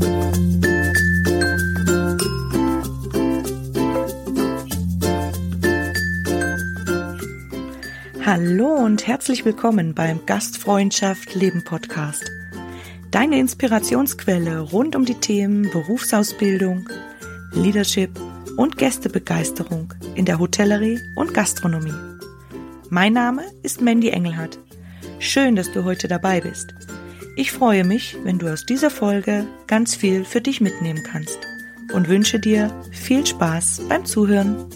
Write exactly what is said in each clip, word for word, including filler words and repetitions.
Hallo und herzlich willkommen beim Gastfreundschaft Leben Podcast. Deine Inspirationsquelle rund um die Themen Berufsausbildung, Leadership und Gästebegeisterung in der Hotellerie und Gastronomie. Mein Name ist Mandy Engelhardt. Schön, dass du heute dabei bist. Ich freue mich, wenn du aus dieser Folge ganz viel für dich mitnehmen kannst und wünsche dir viel Spaß beim Zuhören.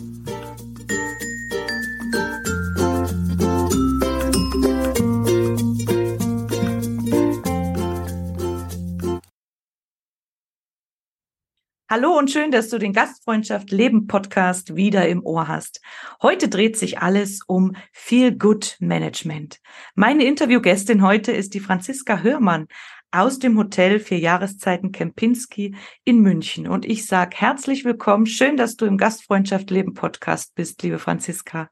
Hallo und schön, dass du den Gastfreundschaft Leben Podcast wieder im Ohr hast. Heute dreht sich alles um Feel-Good-Management. Meine Interviewgästin heute ist die Franziska Hörmann aus dem Hotel Vier Jahreszeiten Kempinski in München. Und ich sage herzlich willkommen. Schön, dass du im Gastfreundschaft Leben Podcast bist, liebe Franziska.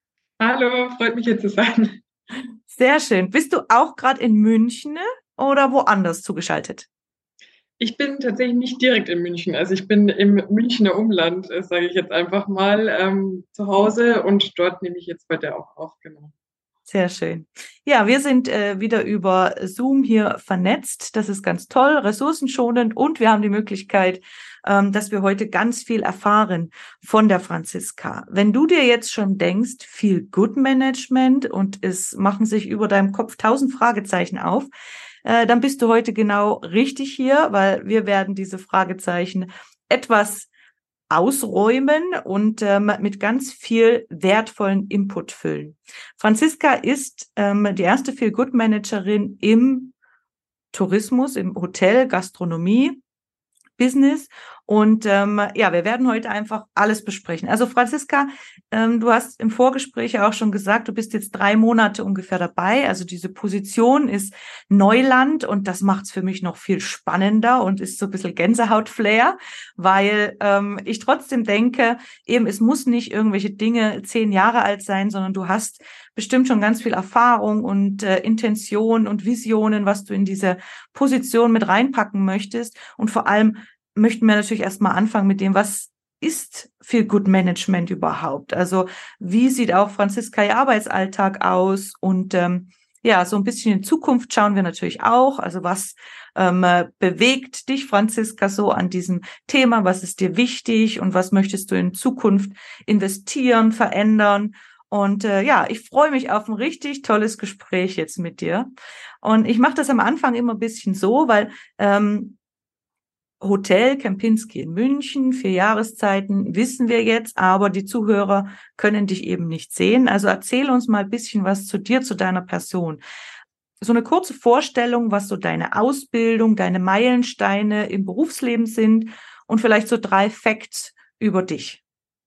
Hallo, freut mich hier zu sein. Sehr schön. Bist du auch gerade in München oder woanders zugeschaltet? Ich bin tatsächlich nicht direkt in München. Also ich bin im Münchner Umland, sage ich jetzt einfach mal, ähm, zu Hause und dort nehme ich jetzt heute auch auf, genau. Sehr schön. Ja, wir sind äh, wieder über Zoom hier vernetzt. Das ist ganz toll, ressourcenschonend und wir haben die Möglichkeit, ähm, dass wir heute ganz viel erfahren von der Franziska. Wenn du dir jetzt schon denkst, Feel-Good-Management und es machen sich über deinem Kopf tausend Fragezeichen auf, äh, dann bist du heute genau richtig hier, weil wir werden diese Fragezeichen etwas ausräumen und ähm, mit ganz viel wertvollen Input füllen. Franziska ist ähm, die erste Feel-Good-Managerin im Tourismus, im Hotel, Gastronomie, Business. Und ähm, ja, wir werden heute einfach alles besprechen. Also Franziska, ähm, du hast im Vorgespräch ja auch schon gesagt, du bist jetzt drei Monate ungefähr dabei. Also diese Position ist Neuland und das macht es für mich noch viel spannender und ist so ein bisschen Gänsehaut-Flair, weil ähm, ich trotzdem denke, eben es muss nicht irgendwelche Dinge zehn Jahre alt sein, sondern du hast bestimmt schon ganz viel Erfahrung und äh, Intention und Visionen, was du in diese Position mit reinpacken möchtest. Und vor allem möchten wir natürlich erstmal anfangen mit dem, was ist Feel-Good-Management überhaupt? Also wie sieht auch Franziska ihr Arbeitsalltag aus? Und ähm, ja, so ein bisschen in Zukunft schauen wir natürlich auch. Also was ähm, bewegt dich, Franziska, so an diesem Thema? Was ist dir wichtig und was möchtest du in Zukunft investieren, verändern? Und äh, ja, ich freue mich auf ein richtig tolles Gespräch jetzt mit dir. Und ich mache das am Anfang immer ein bisschen so, weil ähm, Hotel Kempinski in München, vier Jahreszeiten, wissen wir jetzt, aber die Zuhörer können dich eben nicht sehen. Also erzähl uns mal ein bisschen was zu dir, zu deiner Person. So eine kurze Vorstellung, was so deine Ausbildung, deine Meilensteine im Berufsleben sind und vielleicht so drei Facts über dich.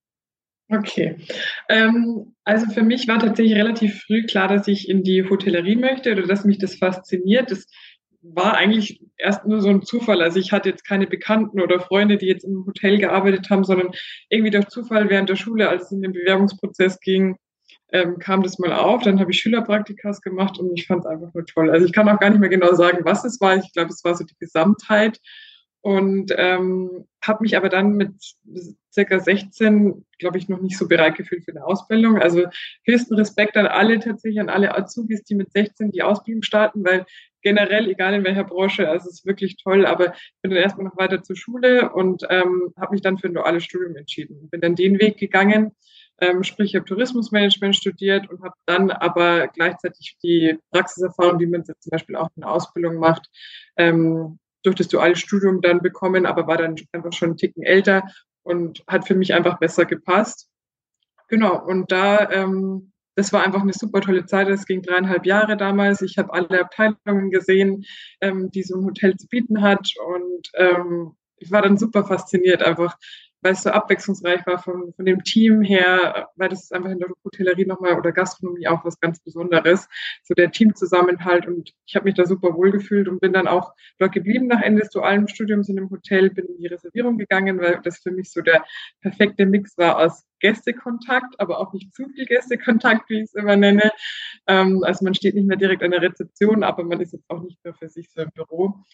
Okay, ähm, also für mich war tatsächlich relativ früh klar, dass ich in die Hotellerie möchte oder dass mich das fasziniert. Das war eigentlich erst nur so ein Zufall. Also ich hatte jetzt keine Bekannten oder Freunde, die jetzt im Hotel gearbeitet haben, sondern irgendwie durch Zufall während der Schule, als es in den Bewerbungsprozess ging, ähm, kam das mal auf. Dann habe ich Schülerpraktikas gemacht und ich fand es einfach nur toll. Also ich kann auch gar nicht mehr genau sagen, was es war. Ich glaube, es war so die Gesamtheit. Und ähm, habe mich aber dann mit circa sechzehn, glaube ich, noch nicht so bereit gefühlt für eine Ausbildung. Also höchsten Respekt an alle tatsächlich, an alle Azubis, die mit sechzehn die Ausbildung starten, weil generell, egal in welcher Branche, also es ist wirklich toll, aber ich bin dann erstmal noch weiter zur Schule und ähm, habe mich dann für ein duales Studium entschieden. Bin dann den Weg gegangen, ähm, sprich ich habe Tourismusmanagement studiert und habe dann aber gleichzeitig die Praxiserfahrung, die man jetzt zum Beispiel auch in der Ausbildung macht, ähm, durch das duale Studium dann bekommen, aber war dann einfach schon einen Ticken älter und hat für mich einfach besser gepasst. Genau, und da, ähm, das war einfach eine super tolle Zeit. Es ging dreieinhalb Jahre damals. Ich habe alle Abteilungen gesehen, ähm, die so ein Hotel zu bieten hat und ähm, ich war dann super fasziniert, einfach weil es so abwechslungsreich war von, von dem Team her, weil das ist einfach in der Hotellerie nochmal oder Gastronomie auch was ganz Besonderes, so der Teamzusammenhalt und ich habe mich da super wohl gefühlt und bin dann auch dort geblieben nach Ende des dualen Studiums in dem Hotel, bin in die Reservierung gegangen, weil das für mich so der perfekte Mix war aus Gästekontakt, aber auch nicht zu viel Gästekontakt, wie ich es immer nenne. Ähm, also man steht nicht mehr direkt an der Rezeption, aber man ist jetzt auch nicht mehr für sich so im Büro.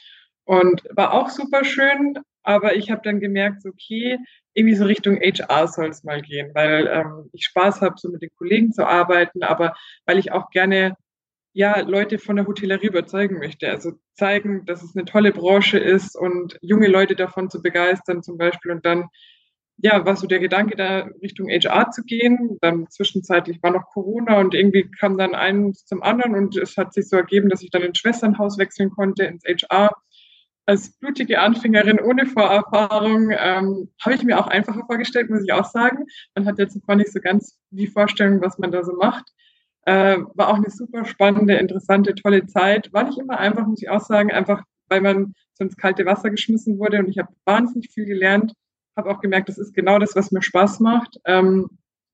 Und war auch super schön, aber ich habe dann gemerkt, so, okay, irgendwie so Richtung H R soll es mal gehen, weil ähm, ich Spaß habe, so mit den Kollegen zu arbeiten, aber weil ich auch gerne ja Leute von der Hotellerie überzeugen möchte. Also zeigen, dass es eine tolle Branche ist und junge Leute davon zu begeistern zum Beispiel. Und dann ja, war so der Gedanke, da Richtung H R zu gehen. Dann zwischenzeitlich war noch Corona und irgendwie kam dann eins zum anderen und es hat sich so ergeben, dass ich dann ins Schwesternhaus wechseln konnte, ins H R. Als blutige Anfängerin ohne Vorerfahrung ähm, habe ich mir auch einfacher vorgestellt, muss ich auch sagen. Man hat jetzt noch nicht so ganz die Vorstellung, was man da so macht. Äh, war auch eine super spannende, interessante, tolle Zeit. War nicht immer einfach, muss ich auch sagen, einfach weil man so ins kalte Wasser geschmissen wurde und ich habe wahnsinnig viel gelernt, habe auch gemerkt, das ist genau das, was mir Spaß macht. Ähm,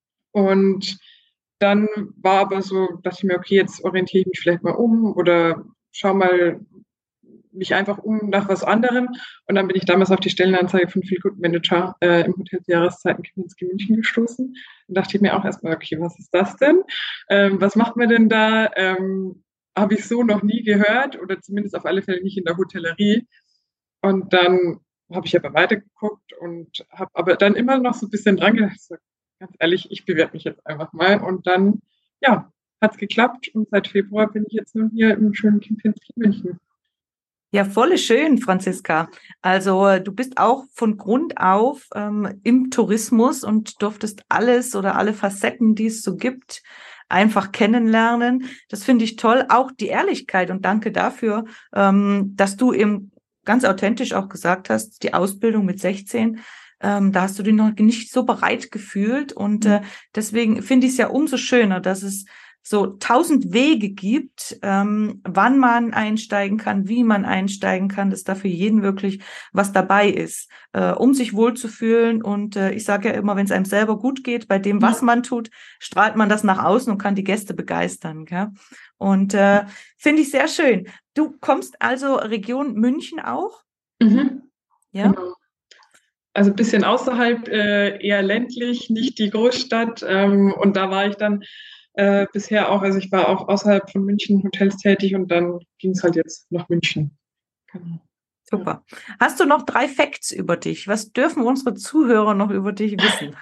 und dann war aber so, dachte ich mir, okay, jetzt orientiere ich mich vielleicht mal um oder schau mal mich einfach um nach was anderem. Und dann bin ich damals auf die Stellenanzeige von Feel Good Manager äh, im Hotel der Jahreszeiten Kempinski München gestoßen. Und dachte ich mir auch erstmal, okay, was ist das denn? Ähm, was macht man denn da? Ähm, habe ich so noch nie gehört oder zumindest auf alle Fälle nicht in der Hotellerie. Und dann habe ich aber weitergeguckt und habe aber dann immer noch so ein bisschen dran gedacht, so, ganz ehrlich, ich bewerbe mich jetzt einfach mal. Und dann, ja, hat es geklappt und seit Februar bin ich jetzt nun hier im schönen Kempinski München. Ja, voll schön, Franziska. Also äh, du bist auch von Grund auf ähm, im Tourismus und durftest alles oder alle Facetten, die es so gibt, einfach kennenlernen. Das finde ich toll. Auch die Ehrlichkeit und danke dafür, ähm, dass du eben ganz authentisch auch gesagt hast, die Ausbildung mit sechzehn, ähm, da hast du dich noch nicht so bereit gefühlt. Und äh, deswegen finde ich es ja umso schöner, dass es so tausend Wege gibt, ähm, wann man einsteigen kann, wie man einsteigen kann, dass da für jeden wirklich was dabei ist, äh, um sich wohlzufühlen. Und äh, ich sage ja immer, wenn es einem selber gut geht, bei dem, was man tut, strahlt man das nach außen und kann die Gäste begeistern. Gell? Und äh, finde ich sehr schön. Du kommst also Region München auch? Mhm. Ja. Genau. Also ein bisschen außerhalb, äh, eher ländlich, nicht die Großstadt. Ähm, und da war ich dann äh, bisher auch, also ich war auch außerhalb von München Hotels tätig und dann ging es halt jetzt nach München. Genau. Super. Hast du noch drei Facts über dich? Was dürfen unsere Zuhörer noch über dich wissen?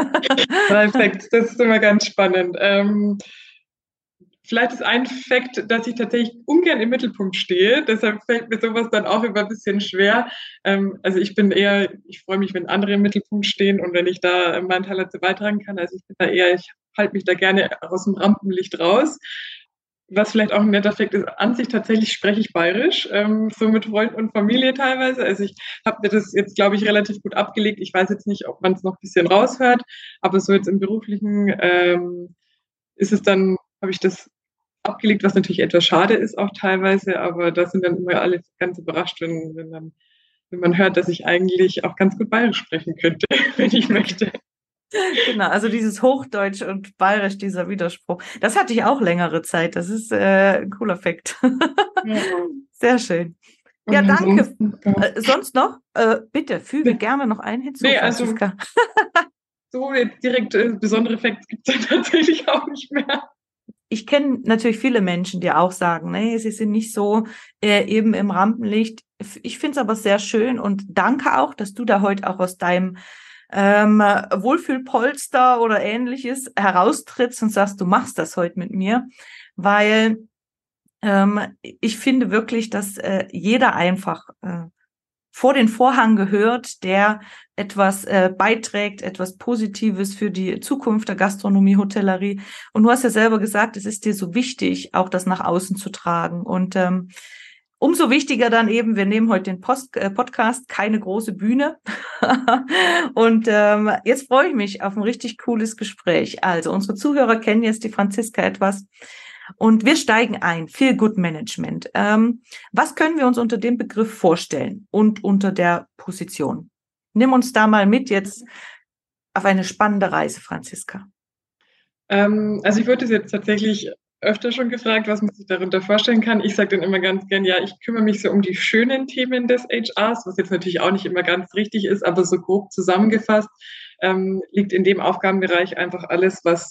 Drei Facts, das ist immer ganz spannend. Ähm, vielleicht ist ein Fakt, dass ich tatsächlich ungern im Mittelpunkt stehe. Deshalb fällt mir sowas dann auch immer ein bisschen schwer. Ähm, also ich bin eher, ich freue mich, wenn andere im Mittelpunkt stehen und wenn ich da meinen Teil dazu beitragen kann. Also ich bin da eher, ich halte mich da gerne aus dem Rampenlicht raus. Was vielleicht auch ein netter Fakt ist, an sich tatsächlich spreche ich Bayerisch, ähm, so mit Freunden und Familie teilweise. Also ich habe mir das jetzt, glaube ich, relativ gut abgelegt. Ich weiß jetzt nicht, ob man es noch ein bisschen raushört, aber so jetzt im Beruflichen ähm, ist es dann, habe ich das abgelegt, was natürlich etwas schade ist auch teilweise, aber da sind dann immer alle ganz überrascht, wenn, wenn, dann, wenn man hört, dass ich eigentlich auch ganz gut Bayerisch sprechen könnte, wenn ich möchte. Genau, also dieses Hochdeutsch und Bayerisch, dieser Widerspruch. Das hatte ich auch längere Zeit. Das ist äh, ein cooler Fakt. Ja. Sehr schön. Ja, Und danke. ja. Äh, sonst noch? Äh, bitte, füge Nee, gerne noch einen hinzu, nee, also Franziska. so jetzt direkt äh, besondere Facts gibt es ja tatsächlich auch nicht mehr. Ich kenne natürlich viele Menschen, die auch sagen, nee, sie sind nicht so äh, eben im Rampenlicht. Ich finde es aber sehr schön und danke auch, dass du da heute auch aus deinem ähm, Wohlfühlpolster oder ähnliches heraustrittst und sagst, du machst das heute mit mir, weil ähm, ich finde wirklich, dass äh, jeder einfach äh, vor den Vorhang gehört, der etwas äh, beiträgt, etwas Positives für die Zukunft der Gastronomie, Hotellerie. Und du hast ja selber gesagt, es ist dir so wichtig, auch das nach außen zu tragen. Und ähm, umso wichtiger dann eben, wir nehmen heute den Post, äh, Podcast, keine große Bühne. Und ähm, jetzt freue ich mich auf ein richtig cooles Gespräch. Also unsere Zuhörer kennen jetzt die Franziska etwas. Und wir steigen ein. Feel Good Management. Ähm, was können wir uns unter dem Begriff vorstellen und unter der Position? Nimm uns da mal mit jetzt auf eine spannende Reise, Franziska. Ähm, also ich wurde jetzt tatsächlich öfter schon gefragt, was man sich darunter vorstellen kann. Ich sage dann immer ganz gern, ja, ich kümmere mich so um die schönen Themen des H Rs, was jetzt natürlich auch nicht immer ganz richtig ist, aber so grob zusammengefasst ähm, liegt in dem Aufgabenbereich einfach alles, was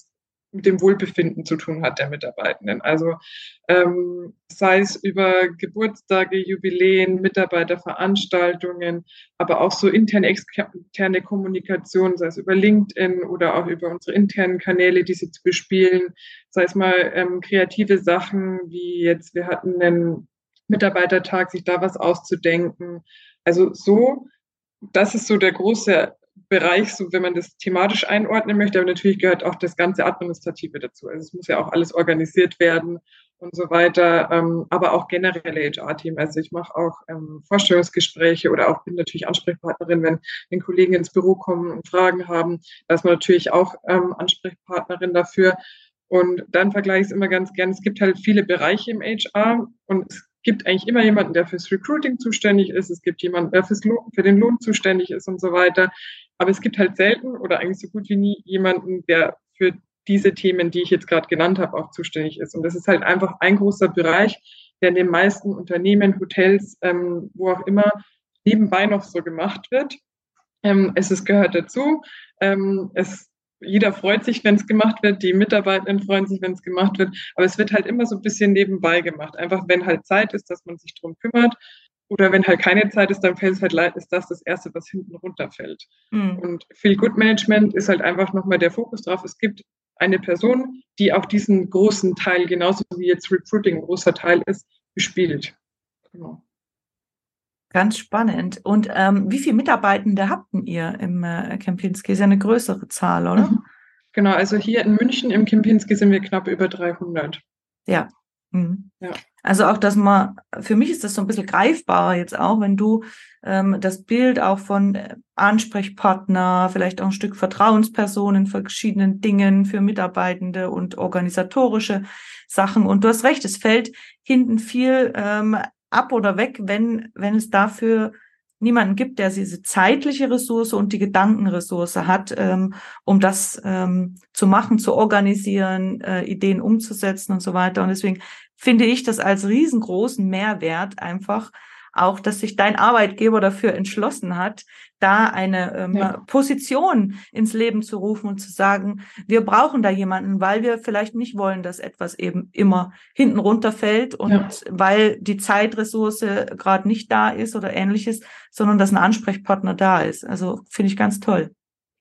mit dem Wohlbefinden zu tun hat der Mitarbeitenden. Also ähm, sei es über Geburtstage, Jubiläen, Mitarbeiterveranstaltungen, aber auch so interne, externe Kommunikation, sei es über LinkedIn oder auch über unsere internen Kanäle, die sie zu bespielen, sei es mal ähm, kreative Sachen, wie jetzt, wir hatten einen Mitarbeitertag, sich da was auszudenken. Also so, das ist so der große Bereich, so wenn man das thematisch einordnen möchte, aber natürlich gehört auch das ganze Administrative dazu. Also es muss ja auch alles organisiert werden und so weiter, ähm, aber auch generelle H R-Team. Also ich mache auch ähm, Vorstellungsgespräche oder auch bin natürlich Ansprechpartnerin, wenn, wenn Kollegen ins Büro kommen und Fragen haben. Da ist man natürlich auch ähm, Ansprechpartnerin dafür. Und dann vergleiche ich es immer ganz gern. Es gibt halt viele Bereiche im H R und es gibt eigentlich immer jemanden, der fürs Recruiting zuständig ist. Es gibt jemanden, der fürs Lohn, für den Lohn zuständig ist und so weiter. Aber es gibt halt selten oder eigentlich so gut wie nie jemanden, der für diese Themen, die ich jetzt gerade genannt habe, auch zuständig ist. Und das ist halt einfach ein großer Bereich, der in den meisten Unternehmen, Hotels, ähm, wo auch immer, nebenbei noch so gemacht wird. Ähm, es ist, gehört dazu. Ähm, es, jeder freut sich, wenn es gemacht wird. Die Mitarbeitenden freuen sich, wenn es gemacht wird. Aber es wird halt immer so ein bisschen nebenbei gemacht. Einfach, wenn halt Zeit ist, dass man sich drum kümmert. Oder wenn halt keine Zeit ist, dann fällt es halt leid, ist das das Erste, was hinten runterfällt. Mhm. Und Feel-Good-Management ist halt einfach nochmal der Fokus drauf. Es gibt eine Person, die auch diesen großen Teil, genauso wie jetzt Recruiting ein großer Teil ist, bespielt. Genau. Ganz spannend. Und ähm, wie viele Mitarbeitende habt ihr im äh, Kempinski? Ist ja eine größere Zahl, oder? Mhm. Genau, also hier in München im Kempinski sind wir knapp über dreihundert. Ja. Mhm. Ja. Also auch, dass man, für mich ist das so ein bisschen greifbarer jetzt auch, wenn du ähm, das Bild auch von Ansprechpartner, vielleicht auch ein Stück Vertrauenspersonen für verschiedenen Dingen, für Mitarbeitende und organisatorische Sachen. Und du hast recht, es fällt hinten viel ähm, ab oder weg, wenn, wenn es dafür niemanden gibt, der diese zeitliche Ressource und die Gedankenressource hat, ähm, um das ähm, zu machen, zu organisieren, äh, Ideen umzusetzen und so weiter. Und deswegen finde ich das als riesengroßen Mehrwert einfach auch, dass sich dein Arbeitgeber dafür entschlossen hat, da eine ähm, ja. Position ins Leben zu rufen und zu sagen, wir brauchen da jemanden, weil wir vielleicht nicht wollen, dass etwas eben immer hinten runterfällt und ja. weil die Zeitressource gerade nicht da ist oder ähnliches, sondern dass ein Ansprechpartner da ist. Also finde ich ganz toll.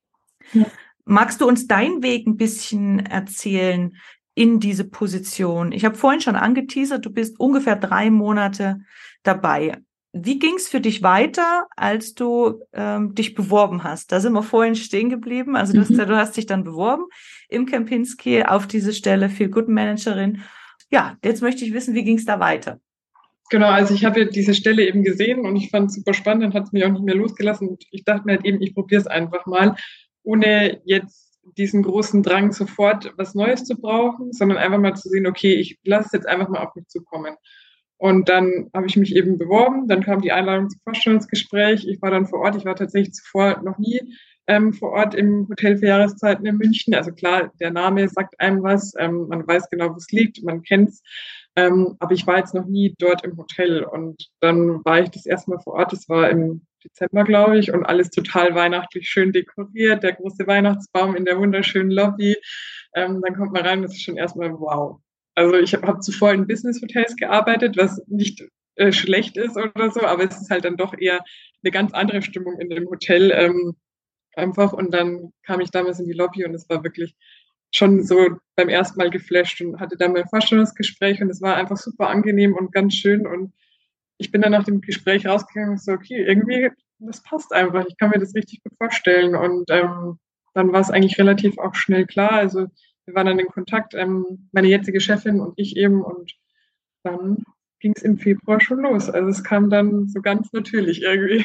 Ja. Magst du uns deinen Weg ein bisschen erzählen in diese Position? Ich habe vorhin schon angeteasert, du bist ungefähr drei Monate dabei. Wie ging es für dich weiter, als du ähm, dich beworben hast? Da sind wir vorhin stehen geblieben. Also du, mhm. hast, du hast dich dann beworben im Kempinski auf diese Stelle Feel-Good-Managerin. Ja, jetzt möchte ich wissen, wie ging es da weiter? Genau, also ich habe ja diese Stelle eben gesehen und ich fand es super spannend, dann hat es mich auch nicht mehr losgelassen. Und ich dachte mir halt eben, ich probiere es einfach mal, ohne jetzt diesen großen Drang, sofort was Neues zu brauchen, sondern einfach mal zu sehen, okay, ich lasse es jetzt einfach mal auf mich zukommen. Und dann habe ich mich eben beworben, dann kam die Einladung zum Vorstellungsgespräch, ich war dann vor Ort, ich war tatsächlich zuvor noch nie ähm, vor Ort im Hotel für Jahreszeiten in München. Also klar, der Name sagt einem was, ähm, man weiß genau, wo es liegt, man kennt es, ähm, aber ich war jetzt noch nie dort im Hotel. Und dann war ich das erste Mal vor Ort, das war im Dezember, glaube ich, und alles total weihnachtlich schön dekoriert, der große Weihnachtsbaum in der wunderschönen Lobby. Ähm, dann kommt man rein, das ist schon erstmal wow. Also ich habe hab zuvor in Business-Hotels gearbeitet, was nicht äh, schlecht ist oder so, aber es ist halt dann doch eher eine ganz andere Stimmung in dem Hotel ähm, einfach. Und dann kam ich damals in die Lobby und es war wirklich schon so beim ersten Mal geflasht und hatte dann mein Vorstellungsgespräch und es war einfach super angenehm und ganz schön. Und ich bin dann nach dem Gespräch rausgegangen und so, okay, irgendwie, das passt einfach. Ich kann mir das richtig gut vorstellen. Und ähm, dann war es eigentlich relativ auch schnell klar. Also wir waren dann in Kontakt, ähm, meine jetzige Chefin und ich eben. Und dann ging es im Februar schon los. Also es kam dann so ganz natürlich irgendwie.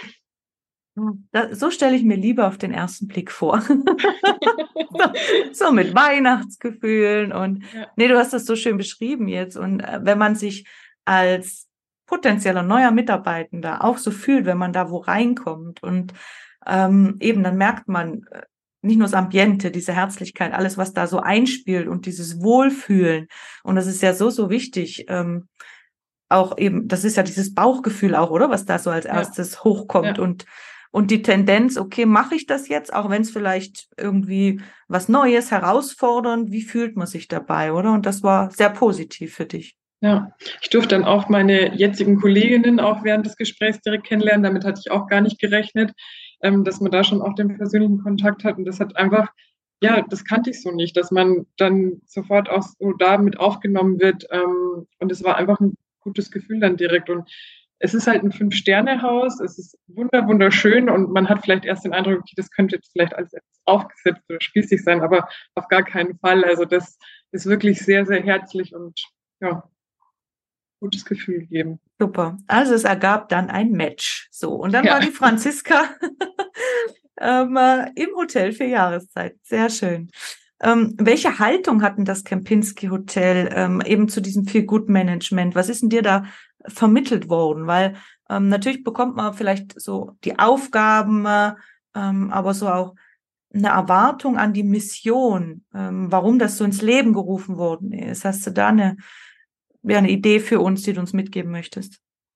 Da, so stelle ich mir Liebe auf den ersten Blick vor. so, so mit Weihnachtsgefühlen und ja. nee, du hast das so schön beschrieben jetzt. Und äh, wenn man sich als potenzieller neuer Mitarbeitender auch so fühlt, wenn man da wo reinkommt und ähm, eben dann merkt man äh, nicht nur das Ambiente, diese Herzlichkeit, alles, was da so einspielt und dieses Wohlfühlen. Und das ist ja so, so wichtig. Ähm, auch eben, das ist ja dieses Bauchgefühl auch, oder? Was da so als erstes ja. hochkommt. Ja. Und und die Tendenz, okay, mache ich das jetzt, auch wenn es vielleicht irgendwie was Neues, herausfordernd, wie fühlt man sich dabei, oder? Und das war sehr positiv für dich. Ja, ich durfte dann auch meine jetzigen Kolleginnen auch während des Gesprächs direkt kennenlernen. Damit hatte ich auch gar nicht gerechnet, ähm, dass man da schon auch den persönlichen Kontakt hat. Und das hat einfach, ja, das kannte ich so nicht, dass man dann sofort auch so damit aufgenommen wird. Ähm, und es war einfach ein gutes Gefühl dann direkt. Und es ist halt ein Fünf-Sterne-Haus. Es ist wunder, wunderschön. Und man hat vielleicht erst den Eindruck, okay, das könnte jetzt vielleicht alles etwas aufgesetzt oder spießig sein, aber auf gar keinen Fall. Also das ist wirklich sehr, sehr herzlich und ja, gutes Gefühl geben. Super. Also es ergab dann ein Match. So, und dann Ja. war die Franziska ähm, äh, im Hotel für Jahreszeit. Sehr schön. Ähm, welche Haltung hatten das Kempinski Hotel ähm, eben zu diesem Feel-Good-Management? Was ist denn dir da vermittelt worden? Weil ähm, natürlich bekommt man vielleicht so die Aufgaben, äh, ähm, aber so auch eine Erwartung an die Mission, ähm, warum das so ins Leben gerufen worden ist. Hast du da eine wäre eine Idee für uns, die du uns mitgeben möchtest?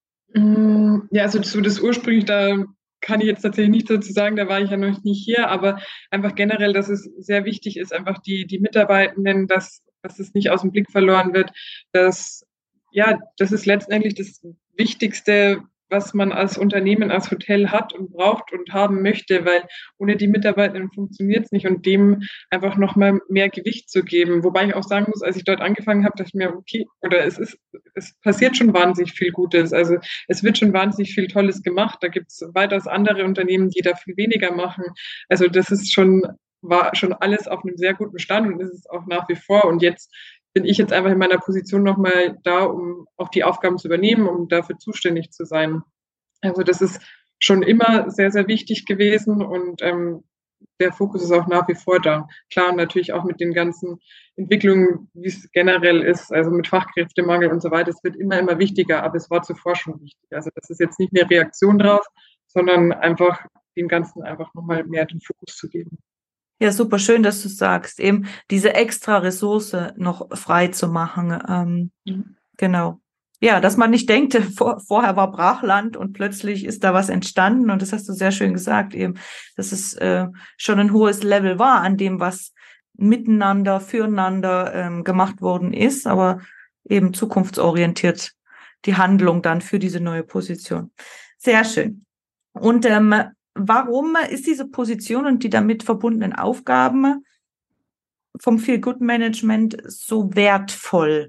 Ja, also zu das ursprünglich, da kann ich jetzt tatsächlich nichts dazu sagen, da war ich ja noch nicht hier, aber einfach generell, dass es sehr wichtig ist, einfach die, die Mitarbeitenden, dass, dass es nicht aus dem Blick verloren wird, dass, ja, das ist letztendlich das Wichtigste, was man als Unternehmen, als Hotel hat und braucht und haben möchte, weil ohne die Mitarbeitenden funktioniert es nicht und dem einfach nochmal mehr Gewicht zu geben. Wobei ich auch sagen muss, als ich dort angefangen habe, dachte ich mir, okay, oder es ist, es passiert schon wahnsinnig viel Gutes. Also es wird schon wahnsinnig viel Tolles gemacht. Da gibt es weitaus andere Unternehmen, die da viel weniger machen. Also das ist schon, war schon alles auf einem sehr guten Stand und ist es auch nach wie vor. Und jetzt bin ich jetzt einfach in meiner Position nochmal da, um auch die Aufgaben zu übernehmen, um dafür zuständig zu sein. Also das ist schon immer sehr, sehr wichtig gewesen und ähm, der Fokus ist auch nach wie vor da. Klar, und natürlich auch mit den ganzen Entwicklungen, wie es generell ist, also mit Fachkräftemangel und so weiter, es wird immer, immer wichtiger, aber es war zuvor schon wichtig. Also das ist jetzt nicht eine Reaktion drauf, sondern einfach dem Ganzen einfach nochmal mehr den Fokus zu geben. Ja, super schön, dass du sagst, eben diese extra Ressource noch frei zu machen. Ähm, Mhm. Genau. Ja, dass man nicht denkt, vor, vorher war Brachland und plötzlich ist da was entstanden. Und das hast du sehr schön gesagt, eben, dass es äh, schon ein hohes Level war an dem, was miteinander, füreinander ähm, gemacht worden ist, aber eben zukunftsorientiert die Handlung dann für diese neue Position. Sehr schön. Und ähm, warum ist diese Position und die damit verbundenen Aufgaben vom Feel-Good-Management so wertvoll?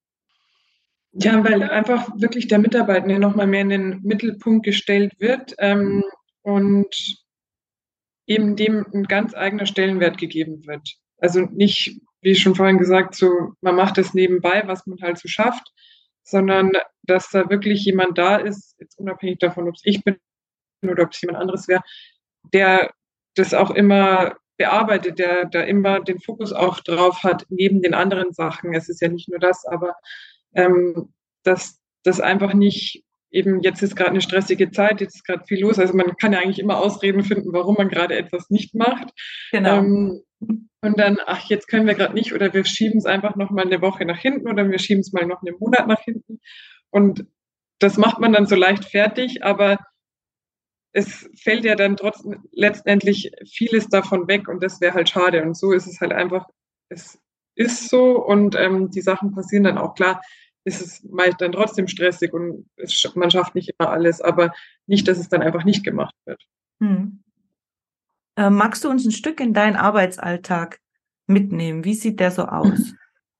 Ja, weil einfach wirklich der Mitarbeitende nochmal mehr in den Mittelpunkt gestellt wird ähm, und eben dem ein ganz eigener Stellenwert gegeben wird. Also nicht, wie schon vorhin gesagt, so man macht das nebenbei, was man halt so schafft, sondern dass da wirklich jemand da ist, jetzt unabhängig davon, ob es ich bin oder ob es jemand anderes wäre, der das auch immer bearbeitet, der da immer den Fokus auch drauf hat, neben den anderen Sachen. Es ist ja nicht nur das, aber ähm, dass das einfach nicht eben, jetzt ist gerade eine stressige Zeit, jetzt ist gerade viel los. Also man kann ja eigentlich immer Ausreden finden, warum man gerade etwas nicht macht. Genau. Ähm, und dann, ach, jetzt können wir gerade nicht oder wir schieben es einfach noch mal eine Woche nach hinten oder wir schieben es mal noch einen Monat nach hinten. Und das macht man dann so leicht fertig, aber es fällt ja dann trotzdem letztendlich vieles davon weg und das wäre halt schade. Und so ist es halt einfach, es ist so und ähm, die Sachen passieren dann auch. Klar, ist es meist dann trotzdem stressig und es, man schafft nicht immer alles, aber nicht, dass es dann einfach nicht gemacht wird. Hm. Äh, magst du uns ein Stück in deinen Arbeitsalltag mitnehmen? Wie sieht der so aus?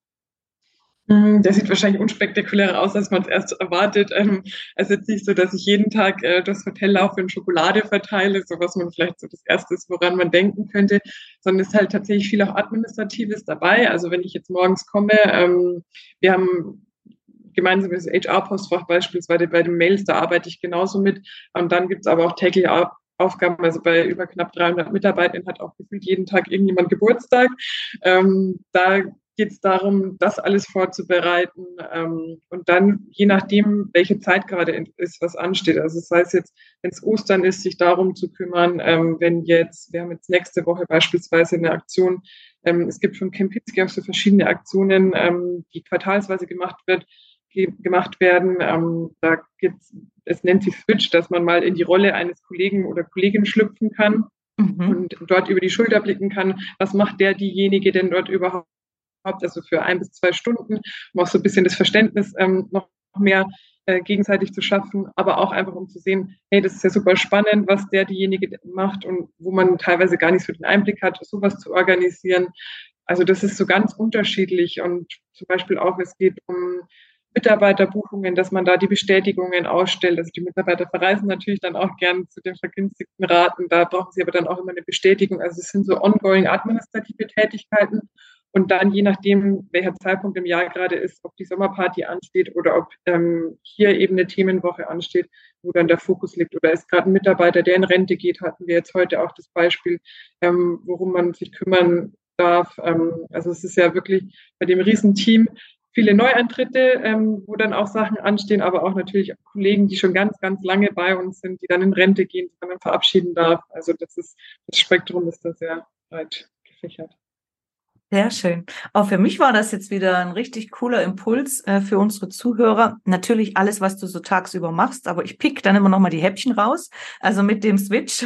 Der sieht wahrscheinlich unspektakulärer aus, als man es erst erwartet. Ähm, also jetzt nicht so, dass ich jeden Tag äh, das Hotel laufe und Schokolade verteile, so was man vielleicht so das Erste ist, woran man denken könnte, sondern es ist halt tatsächlich viel auch Administratives dabei. Also wenn ich jetzt morgens komme, ähm, wir haben gemeinsam das H R-Postfach beispielsweise bei den Mails, da arbeite ich genauso mit. Und dann gibt es aber auch tägliche Aufgaben, also bei über knapp dreihundert Mitarbeitern hat auch gefühlt jeden Tag irgendjemand Geburtstag. Ähm, da geht es darum, das alles vorzubereiten ähm, und dann, je nachdem, welche Zeit gerade ist, was ansteht. Also das heißt jetzt, wenn es Ostern ist, sich darum zu kümmern, ähm, wenn jetzt, wir haben jetzt nächste Woche beispielsweise eine Aktion, ähm, es gibt von Kempinski auch so verschiedene Aktionen, ähm, die quartalsweise gemacht wird, ge- gemacht werden. Ähm, da gibt's, es nennt sich Switch, dass man mal in die Rolle eines Kollegen oder Kollegin schlüpfen kann Mhm. und dort über die Schulter blicken kann. Was macht der, diejenige denn dort überhaupt? Also für ein bis zwei Stunden, um auch so ein bisschen das Verständnis ähm, noch mehr äh, gegenseitig zu schaffen, aber auch einfach um zu sehen, hey, das ist ja super spannend, was der, diejenige macht und wo man teilweise gar nicht so den Einblick hat, sowas zu organisieren. Also das ist so ganz unterschiedlich und zum Beispiel auch, es geht um Mitarbeiterbuchungen, dass man da die Bestätigungen ausstellt. Also die Mitarbeiter verreisen natürlich dann auch gern zu den vergünstigten Raten, da brauchen sie aber dann auch immer eine Bestätigung. Also es sind so ongoing administrative Tätigkeiten und dann je nachdem, welcher Zeitpunkt im Jahr gerade ist, ob die Sommerparty ansteht oder ob ähm, hier eben eine Themenwoche ansteht, wo dann der Fokus liegt. Oder ist gerade ein Mitarbeiter, der in Rente geht, hatten wir jetzt heute auch das Beispiel, ähm, worum man sich kümmern darf. Ähm, also es ist ja wirklich bei dem Riesenteam viele Neueintritte, ähm, wo dann auch Sachen anstehen, aber auch natürlich Kollegen, die schon ganz, ganz lange bei uns sind, die dann in Rente gehen, die man dann verabschieden darf. Also das ist, das Spektrum ist da sehr breit gefächert. Sehr schön. Auch für mich war das jetzt wieder ein richtig cooler Impuls äh, für unsere Zuhörer. Natürlich alles, was du so tagsüber machst, aber ich pick dann immer noch mal die Häppchen raus. Also mit dem Switch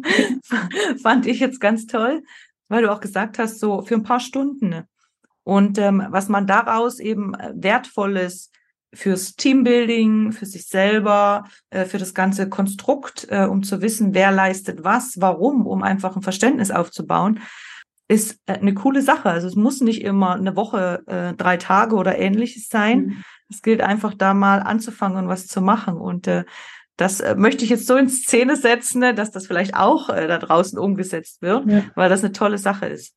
fand ich jetzt ganz toll, weil du auch gesagt hast, so für ein paar Stunden. Ne? Und ähm, was man daraus eben äh, Wertvolles fürs Teambuilding, für sich selber, äh, für das ganze Konstrukt, äh, um zu wissen, wer leistet was, warum, um einfach ein Verständnis aufzubauen, ist äh, eine coole Sache. Also es muss nicht immer eine Woche, äh, drei Tage oder Ähnliches sein. Mhm. Es gilt einfach da mal anzufangen und was zu machen. Und äh, das äh, möchte ich jetzt so in Szene setzen, ne, dass das vielleicht auch äh, da draußen umgesetzt wird, Ja. weil das eine tolle Sache ist.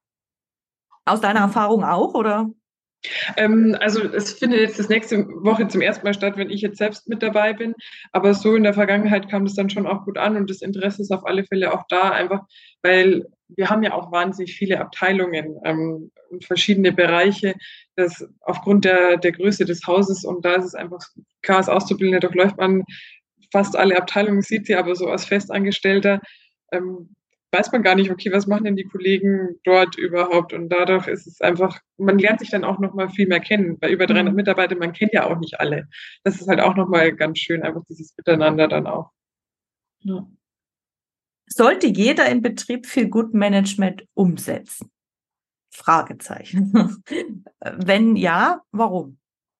Aus deiner Erfahrung auch, oder? Ähm, also es findet jetzt das nächste Woche zum ersten Mal statt, wenn ich jetzt selbst mit dabei bin. Aber so in der Vergangenheit kam das dann schon auch gut an und das Interesse ist auf alle Fälle auch da, einfach weil wir haben ja auch wahnsinnig viele Abteilungen ähm, und verschiedene Bereiche, das aufgrund der, der Größe des Hauses und da ist es einfach klar, als Auszubildender durchläuft man fast alle Abteilungen, sieht sie aber so als Festangestellter. Ähm, weiß man gar nicht, okay, was machen denn die Kollegen dort überhaupt? Und dadurch ist es einfach, man lernt sich dann auch nochmal viel mehr kennen. Bei über dreihundert Mhm. Mitarbeitern, man kennt ja auch nicht alle. Das ist halt auch nochmal ganz schön, einfach dieses Miteinander dann auch. Ja. Sollte jeder im Betrieb viel Good Management umsetzen? Fragezeichen. Wenn ja, warum?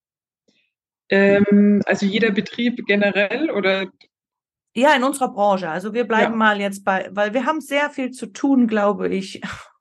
Ähm, also jeder Betrieb generell oder Ja, in unserer Branche. Also wir bleiben ja. mal jetzt bei, weil wir haben sehr viel zu tun, glaube ich,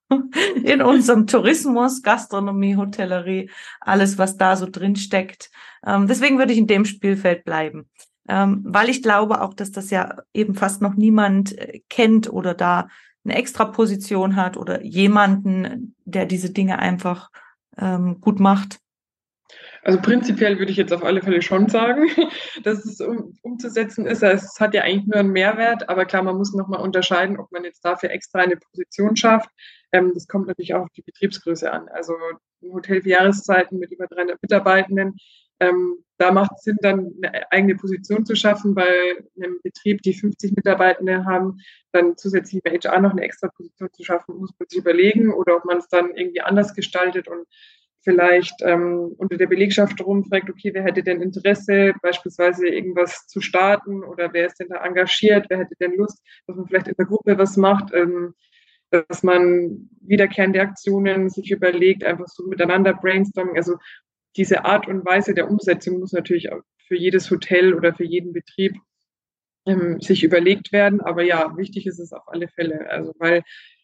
in unserem Tourismus, Gastronomie, Hotellerie, alles, was da so drin steckt. Ähm, deswegen würde ich in dem Spielfeld bleiben, ähm, weil ich glaube auch, dass das ja eben fast noch niemand äh, kennt oder da eine Extraposition hat oder jemanden, der diese Dinge einfach ähm, gut macht. Also prinzipiell würde ich jetzt auf alle Fälle schon sagen, dass es um, umzusetzen ist. Also es hat ja eigentlich nur einen Mehrwert, aber klar, man muss nochmal unterscheiden, ob man jetzt dafür extra eine Position schafft. Ähm, das kommt natürlich auch auf die Betriebsgröße an. Also ein Hotel für Jahreszeiten mit über dreihundert Mitarbeitenden, ähm, da macht es Sinn, dann eine eigene Position zu schaffen. Bei einem Betrieb, die fünfzig Mitarbeitende haben, dann zusätzlich bei H R noch eine extra Position zu schaffen, muss man sich überlegen oder ob man es dann irgendwie anders gestaltet und vielleicht ähm, unter der Belegschaft rumfragt, okay, wer hätte denn Interesse, beispielsweise irgendwas zu starten oder wer ist denn da engagiert, wer hätte denn Lust, dass man vielleicht in der Gruppe was macht, ähm, dass man wiederkehrende Aktionen sich überlegt, einfach so miteinander brainstorming. Also diese Art und Weise der Umsetzung muss natürlich auch für jedes Hotel oder für jeden Betrieb ähm, sich überlegt werden. Aber ja, wichtig ist es auf alle Fälle. Also weil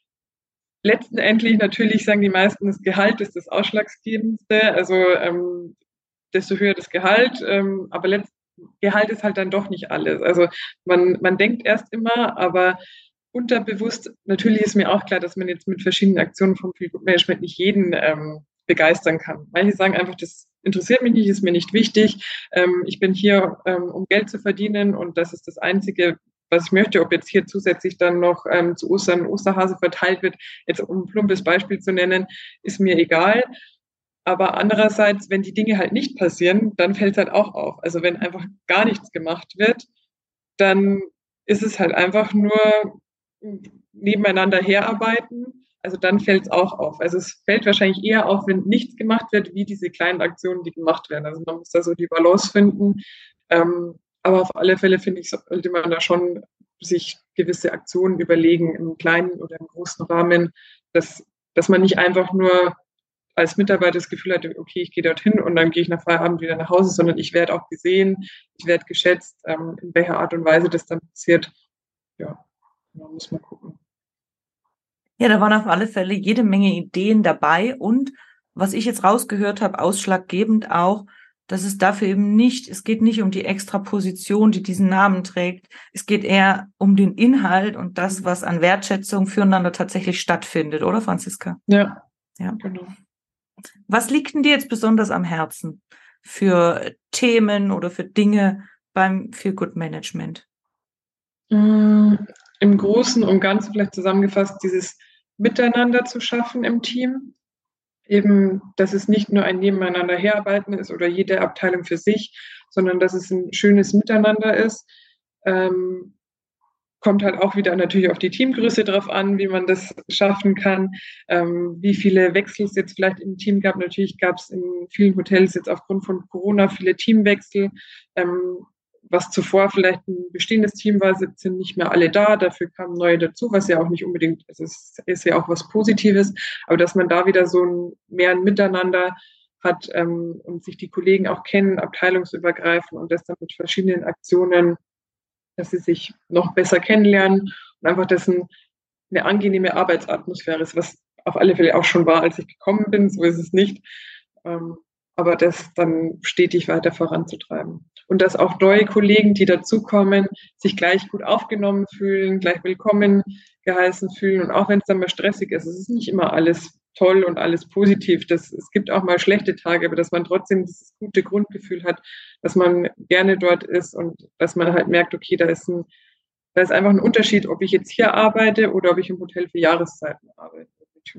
letztendlich natürlich sagen die meisten, das Gehalt ist das Ausschlaggebendste. Also ähm, desto höher das Gehalt, ähm, aber letzt Gehalt ist halt dann doch nicht alles. Also man, man denkt erst immer, aber unterbewusst, natürlich ist mir auch klar, dass man jetzt mit verschiedenen Aktionen vom Feel Good Management nicht jeden ähm, begeistern kann. Manche sagen einfach, das interessiert mich nicht, ist mir nicht wichtig. Ähm, ich bin hier, ähm, um Geld zu verdienen und das ist das Einzige, was ich möchte. Ob jetzt hier zusätzlich dann noch ähm, zu Ostern Osterhase verteilt wird, jetzt um ein plumpes Beispiel zu nennen, ist mir egal. Aber andererseits, wenn die Dinge halt nicht passieren, dann fällt es halt auch auf. Also wenn einfach gar nichts gemacht wird, dann ist es halt einfach nur nebeneinander herarbeiten. also dann fällt es auch auf. Also es fällt wahrscheinlich eher auf, wenn nichts gemacht wird, wie diese kleinen Aktionen, die gemacht werden. Also man muss da so die Balance finden. Ähm, aber auf alle Fälle, finde ich, sollte man da schon sich gewisse Aktionen überlegen, im kleinen oder im großen Rahmen, dass, dass man nicht einfach nur als Mitarbeiter das Gefühl hatte, okay, ich gehe dorthin und dann gehe ich nach Feierabend wieder nach Hause, sondern ich werde auch gesehen, ich werde geschätzt, ähm, in welcher Art und Weise das dann passiert. Ja, da muss man gucken. Ja, da waren auf alle Fälle jede Menge Ideen dabei und was ich jetzt rausgehört habe, ausschlaggebend auch, dass es dafür eben nicht, es geht nicht um die extra Position, die diesen Namen trägt. Es geht eher um den Inhalt und das, was an Wertschätzung füreinander tatsächlich stattfindet, oder Franziska? Ja, ja. Genau. Was liegt denn dir jetzt besonders am Herzen für Themen oder für Dinge beim Feel Good Management? Mm, Im Großen und Ganzen vielleicht zusammengefasst, dieses Miteinander zu schaffen im Team. Eben, dass es nicht nur ein Nebeneinander herarbeiten ist oder jede Abteilung für sich, sondern dass es ein schönes Miteinander ist. Ähm, kommt halt auch wieder natürlich auf die Teamgröße drauf an, wie man das schaffen kann, ähm, wie viele Wechsel es jetzt vielleicht im Team gab. Natürlich gab es in vielen Hotels jetzt aufgrund von Corona viele Teamwechsel. Ähm, was zuvor vielleicht ein bestehendes Team war, sind nicht mehr alle da. Dafür kamen neue dazu, was ja auch nicht unbedingt, also es ist ja auch was Positives, aber dass man da wieder so ein mehr ein Miteinander hat ähm, und sich die Kollegen auch kennen, abteilungsübergreifend und das dann mit verschiedenen Aktionen, dass sie sich noch besser kennenlernen und einfach, dass ein, eine angenehme Arbeitsatmosphäre ist, was auf alle Fälle auch schon war, als ich gekommen bin, so ist es nicht. Ähm, aber das dann stetig weiter voranzutreiben. Und dass auch neue Kollegen, die dazukommen, sich gleich gut aufgenommen fühlen, gleich willkommen geheißen fühlen. Und auch wenn es dann mal stressig ist, es ist nicht immer alles toll und alles positiv. Das, es gibt auch mal schlechte Tage, aber dass man trotzdem dieses gute Grundgefühl hat, dass man gerne dort ist und dass man halt merkt, okay, da ist ein, da ist einfach ein Unterschied, ob ich jetzt hier arbeite oder ob ich im Hotel für Jahreszeiten arbeite.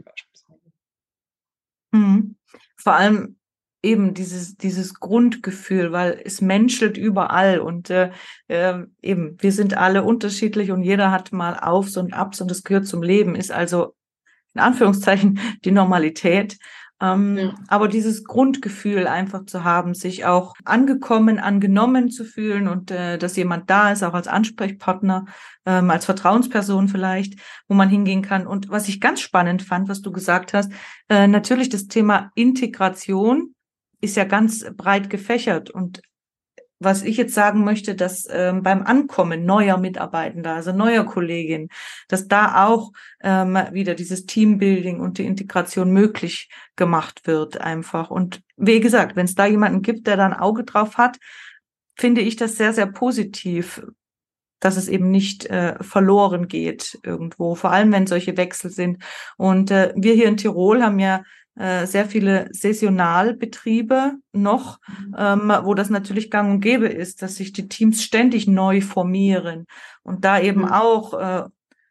Mhm. Vor allem eben dieses, dieses Grundgefühl, weil es menschelt überall und äh, äh, eben, wir sind alle unterschiedlich und jeder hat mal Aufs und Abs und das gehört zum Leben, ist also in Anführungszeichen die Normalität. Ähm, Ja. Aber dieses Grundgefühl einfach zu haben, sich auch angekommen, angenommen zu fühlen und äh, dass jemand da ist, auch als Ansprechpartner, ähm, als Vertrauensperson vielleicht, wo man hingehen kann. Und was ich ganz spannend fand, was du gesagt hast, äh, natürlich das Thema Integration ist ja ganz breit gefächert und was ich jetzt sagen möchte, dass ähm, beim Ankommen neuer Mitarbeitender, also neuer Kollegin, dass da auch ähm, wieder dieses Teambuilding und die Integration möglich gemacht wird einfach. Und wie gesagt, wenn es da jemanden gibt, der da ein Auge drauf hat, finde ich das sehr, sehr positiv, dass es eben nicht äh, verloren geht irgendwo, vor allem wenn solche Wechsel sind. Und äh, wir hier in Tirol haben ja äh, sehr viele Saisonalbetriebe noch, ähm, wo das natürlich gang und gäbe ist, dass sich die Teams ständig neu formieren und da eben Mhm. auch äh,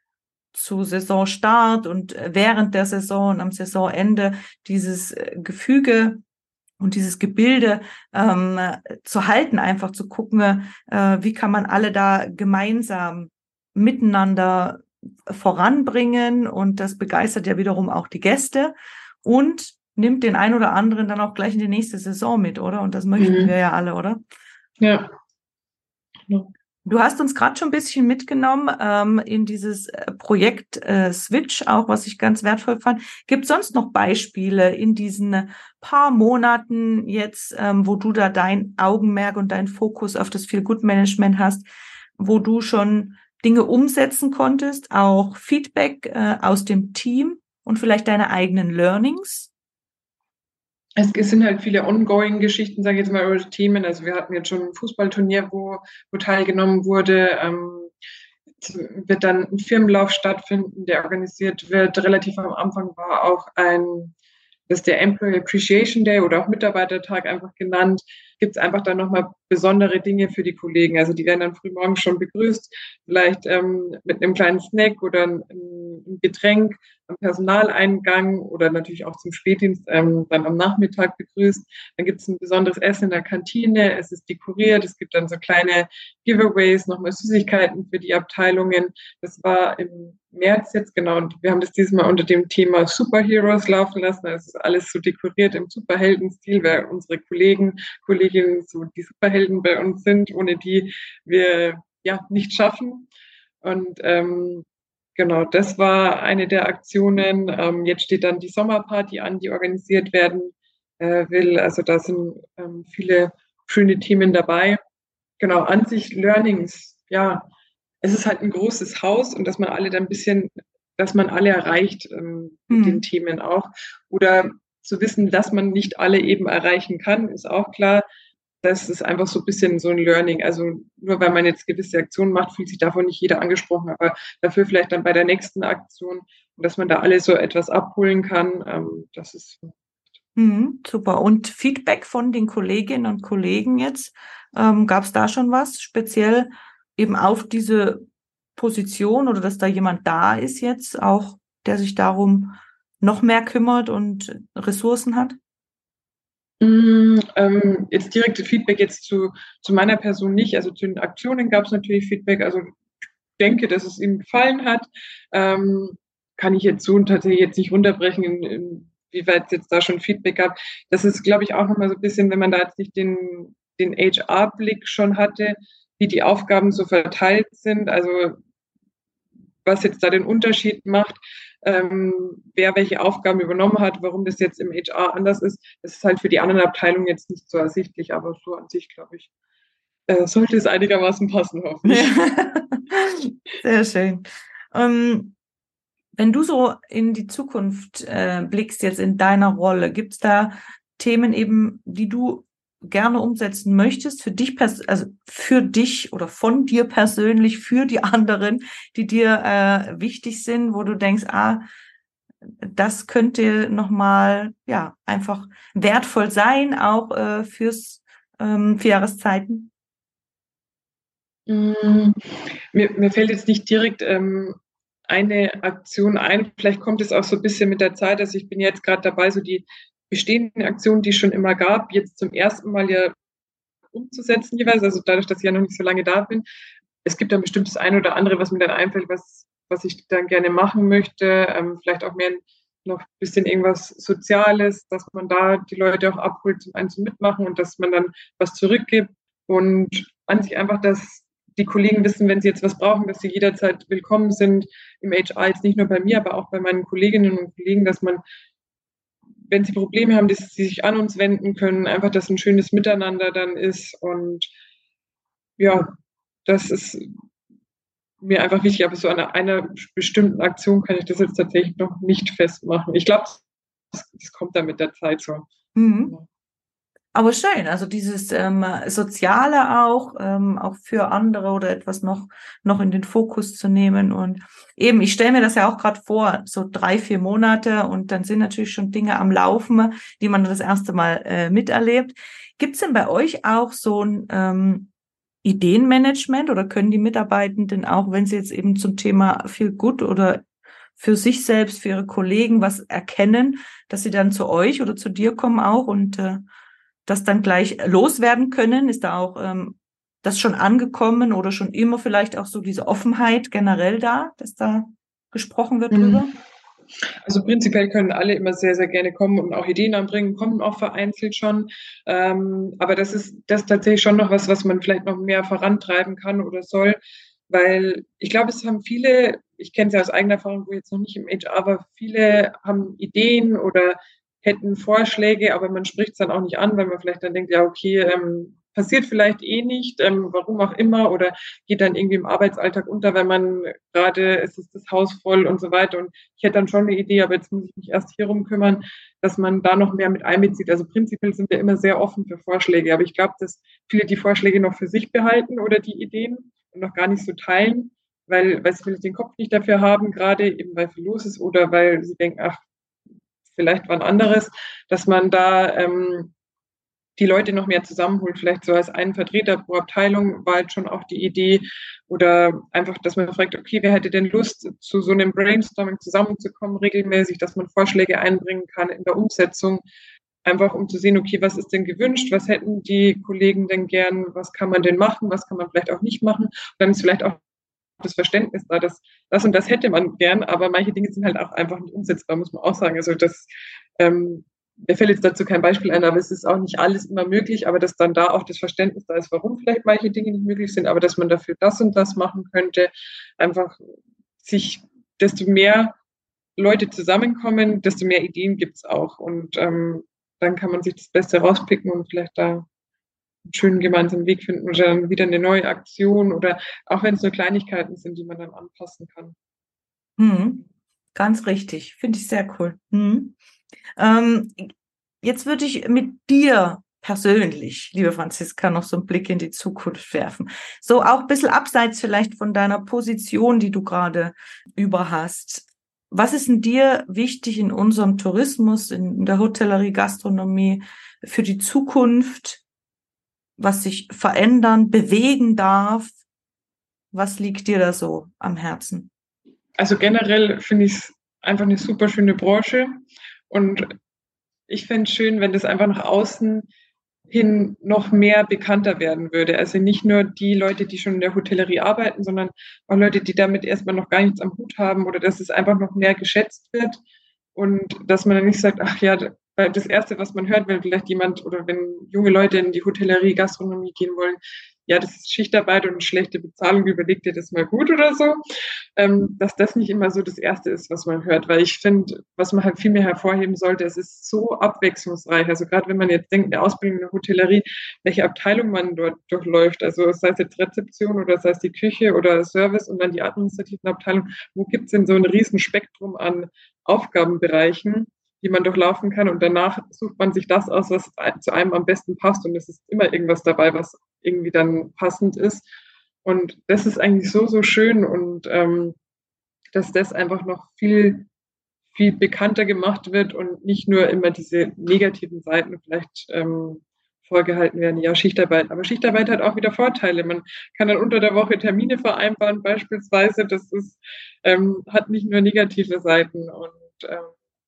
zu Saisonstart und während der Saison und am Saisonende dieses äh, Gefüge und dieses Gebilde ähm, zu halten, einfach zu gucken, äh, wie kann man alle da gemeinsam miteinander voranbringen und das begeistert ja wiederum auch die Gäste und nimmt den ein oder anderen dann auch gleich in die nächste Saison mit, oder? Und das möchten Mhm. wir ja alle, oder? Ja. Ja. Du hast uns gerade schon ein bisschen mitgenommen ähm, in dieses äh, Projekt äh, Switch, auch was ich ganz wertvoll fand. Gibt es sonst noch Beispiele in diesen paar Monaten jetzt, ähm, wo du da dein Augenmerk und deinen Fokus auf das Feel-Good-Management hast, wo du schon Dinge umsetzen konntest, auch Feedback äh, aus dem Team und vielleicht deine eigenen Learnings? Es, es sind halt viele ongoing Geschichten, sage ich jetzt mal, oder Themen. Also wir hatten jetzt schon ein Fußballturnier, wo, wo teilgenommen wurde. Ähm, es wird dann ein Firmenlauf stattfinden, der organisiert wird. Relativ am Anfang war auch ein, das ist der Employee Appreciation Day oder auch Mitarbeitertag einfach genannt. Gibt es einfach dann nochmal besondere Dinge für die Kollegen. Also die werden dann frühmorgens schon begrüßt, vielleicht ähm, mit einem kleinen Snack oder ein, ein Getränk am Personaleingang oder natürlich auch zum Spätdienst ähm, dann am Nachmittag begrüßt. Dann gibt es ein besonderes Essen in der Kantine, es ist dekoriert, es gibt dann so kleine Giveaways, nochmal Süßigkeiten für die Abteilungen. Das war im März jetzt, genau, und wir haben das dieses Mal unter dem Thema Superheroes laufen lassen. Also es ist alles so dekoriert im Superheldenstil, weil unsere Kollegen, Kolleginnen so die Superhelden bei uns sind, ohne die wir ja nicht schaffen. Und ähm, genau, das war eine der Aktionen. Ähm, jetzt steht dann die Sommerparty an, die organisiert werden äh, will. Also da sind ähm, viele schöne Themen dabei. Genau, an sich Learnings, ja, es ist halt ein großes Haus und dass man alle dann ein bisschen, dass man alle erreicht ähm, mit den Hm. Themen auch. Oder zu wissen, dass man nicht alle eben erreichen kann, ist auch klar. Das ist einfach so ein bisschen so ein Learning. Also nur weil man jetzt gewisse Aktionen macht, fühlt sich davon nicht jeder angesprochen, aber dafür vielleicht dann bei der nächsten Aktion, dass man da alle so etwas abholen kann, ähm, das ist. Mhm, super. Und Feedback von den Kolleginnen und Kollegen jetzt, ähm, gab es da schon was speziell eben auf diese Position oder dass da jemand da ist jetzt auch, der sich darum noch mehr kümmert und Ressourcen hat? Mm, ähm, jetzt direkte Feedback jetzt zu, zu meiner Person nicht. Also zu den Aktionen gab es natürlich Feedback. Also ich denke, dass es ihm gefallen hat. Ähm, kann ich jetzt so tatsächlich jetzt nicht runterbrechen, in, in, wie weit es jetzt da schon Feedback gab. Das ist, glaube ich, auch nochmal so ein bisschen, wenn man da jetzt nicht den, den H R-Blick schon hatte, wie die Aufgaben so verteilt sind. Also was jetzt da den Unterschied macht, ähm, wer welche Aufgaben übernommen hat, warum das jetzt im H R anders ist, das ist halt für die anderen Abteilungen jetzt nicht so ersichtlich, aber so an sich, glaube ich, äh, sollte es einigermaßen passen, hoffe ich. Sehr schön. Ähm, wenn du so in die Zukunft äh, blickst, jetzt in deiner Rolle, gibt es da Themen eben, die du gerne umsetzen möchtest, für dich, pers- also für dich oder von dir persönlich, für die anderen, die dir äh, wichtig sind, wo du denkst, ah, das könnte nochmal, ja, einfach wertvoll sein, auch äh, fürs, ähm, für Jahreszeiten? Mm, mir, mir fällt jetzt nicht direkt ähm, eine Aktion ein. Vielleicht kommt es auch so ein bisschen mit der Zeit. Also ich bin jetzt gerade dabei, so die bestehenden Aktionen, die es schon immer gab, jetzt zum ersten Mal ja umzusetzen jeweils. Also dadurch, dass ich ja noch nicht so lange da bin. Es gibt dann bestimmt das eine oder andere, was mir dann einfällt, was, was ich dann gerne machen möchte. Ähm, vielleicht auch mehr noch ein bisschen irgendwas Soziales, dass man da die Leute auch abholt, zum einen zum Mitmachen und dass man dann was zurückgibt. Und an sich einfach, dass die Kollegen wissen, wenn sie jetzt was brauchen, dass sie jederzeit willkommen sind im H R, jetzt nicht nur bei mir, aber auch bei meinen Kolleginnen und Kollegen, dass man, wenn sie Probleme haben, dass sie sich an uns wenden können, einfach, dass ein schönes Miteinander dann ist. Und ja, das ist mir einfach wichtig, aber so an einer, einer bestimmten Aktion kann ich das jetzt tatsächlich noch nicht festmachen. Ich glaube, das, das kommt dann mit der Zeit so. Mhm. Aber schön, also dieses ähm, Soziale auch, ähm, auch für andere oder etwas noch, noch in den Fokus zu nehmen. Und eben, ich stelle mir das ja auch gerade vor, so drei, vier Monate und dann sind natürlich schon Dinge am Laufen, die man das erste Mal äh, miterlebt. Gibt es denn bei euch auch so ein ähm, Ideenmanagement oder können die Mitarbeitenden auch, wenn sie jetzt eben zum Thema Feel Good oder für sich selbst, für ihre Kollegen was erkennen, dass sie dann zu euch oder zu dir kommen auch und äh, das dann gleich loswerden können? Ist da auch ähm, das schon angekommen oder schon immer vielleicht auch so diese Offenheit generell da, dass da gesprochen wird drüber? Also prinzipiell können alle immer sehr, sehr gerne kommen und auch Ideen anbringen, kommen auch vereinzelt schon. Ähm, aber das ist das ist tatsächlich schon noch was, was man vielleicht noch mehr vorantreiben kann oder soll, weil ich glaube, es haben viele, ich kenne es ja aus eigener Erfahrung, wo ich jetzt noch nicht im H R war, viele haben Ideen oder hätten Vorschläge, aber man spricht es dann auch nicht an, weil man vielleicht dann denkt, ja, okay, ähm, passiert vielleicht eh nicht, ähm, warum auch immer, oder geht dann irgendwie im Arbeitsalltag unter, weil man gerade, es ist das Haus voll und so weiter. Und ich hätte dann schon eine Idee, aber jetzt muss ich mich erst hier rum kümmern, dass man da noch mehr mit einbezieht. Also prinzipiell sind wir immer sehr offen für Vorschläge, aber ich glaube, dass viele die Vorschläge noch für sich behalten oder die Ideen und noch gar nicht so teilen, weil, weil sie vielleicht den Kopf nicht dafür haben, gerade eben weil viel los ist oder weil sie denken, ach, vielleicht wann anderes, dass man da ähm, die Leute noch mehr zusammenholt, vielleicht so als einen Vertreter pro Abteilung war jetzt schon auch die Idee oder einfach, dass man fragt, okay, wer hätte denn Lust, zu so einem Brainstorming zusammenzukommen, regelmäßig, dass man Vorschläge einbringen kann in der Umsetzung, einfach um zu sehen, okay, was ist denn gewünscht, was hätten die Kollegen denn gern, was kann man denn machen, was kann man vielleicht auch nicht machen. Und dann ist vielleicht auch das Verständnis da, dass das und das hätte man gern, aber manche Dinge sind halt auch einfach nicht umsetzbar, muss man auch sagen. Also das, ähm, mir fällt jetzt dazu kein Beispiel ein, aber es ist auch nicht alles immer möglich, aber dass dann da auch das Verständnis da ist, warum vielleicht manche Dinge nicht möglich sind, aber dass man dafür das und das machen könnte, einfach sich, desto mehr Leute zusammenkommen, desto mehr Ideen gibt's auch und ähm, dann kann man sich das Beste rauspicken und vielleicht da einen schönen gemeinsamen Weg finden oder dann wieder eine neue Aktion oder auch wenn es nur Kleinigkeiten sind, die man dann anpassen kann. Hm, ganz richtig, finde ich sehr cool. Hm. Ähm, jetzt würde ich mit dir persönlich, liebe Franziska, noch so einen Blick in die Zukunft werfen. So auch ein bisschen abseits vielleicht von deiner Position, die du gerade über hast. Was ist denn dir wichtig in unserem Tourismus, in der Hotellerie, Gastronomie für die Zukunft, was sich verändern, bewegen darf? Was liegt dir da so am Herzen? Also generell finde ich es einfach eine super schöne Branche und ich fände es schön, wenn das einfach nach außen hin noch mehr bekannter werden würde. Also nicht nur die Leute, die schon in der Hotellerie arbeiten, sondern auch Leute, die damit erstmal noch gar nichts am Hut haben oder dass es einfach noch mehr geschätzt wird und dass man dann nicht sagt, ach ja, das Erste, was man hört, wenn vielleicht jemand oder wenn junge Leute in die Hotellerie, Gastronomie gehen wollen, ja, das ist Schichtarbeit und schlechte Bezahlung, überleg dir das mal gut oder so, ähm, dass das nicht immer so das Erste ist, was man hört, weil ich finde, was man halt viel mehr hervorheben sollte, es ist so abwechslungsreich, also gerade wenn man jetzt denkt, eine Ausbildung in der Hotellerie, welche Abteilung man dort durchläuft, also sei es jetzt Rezeption oder sei es die Küche oder Service und dann die administrativen Abteilungen, wo gibt es denn so ein riesen Spektrum an Aufgabenbereichen, die man durchlaufen kann und danach sucht man sich das aus, was zu einem am besten passt und es ist immer irgendwas dabei, was irgendwie dann passend ist und das ist eigentlich so, so schön und ähm, dass das einfach noch viel, viel bekannter gemacht wird und nicht nur immer diese negativen Seiten vielleicht ähm, vorgehalten werden, ja, Schichtarbeit. Aber Schichtarbeit hat auch wieder Vorteile. Man kann dann unter der Woche Termine vereinbaren beispielsweise. Das ist, ähm, hat nicht nur negative Seiten und ähm,